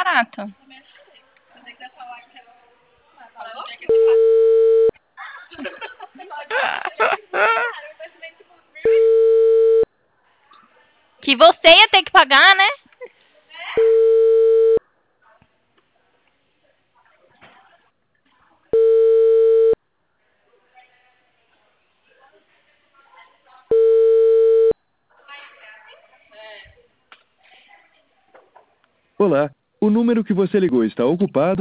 barato. Que você ia ter que pagar, né? Olá, o número que você ligou está ocupado.